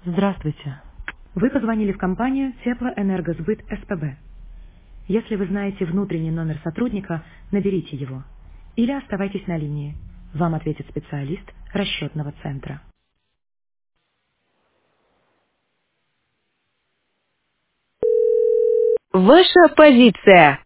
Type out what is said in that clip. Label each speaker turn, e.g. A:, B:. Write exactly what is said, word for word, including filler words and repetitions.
A: Здравствуйте. Вы позвонили в компанию Теплоэнергосбыт СПБ. Если вы знаете внутренний номер сотрудника, наберите его. Или оставайтесь на линии. Вам ответит специалист расчетного центра.
B: Ваша позиция.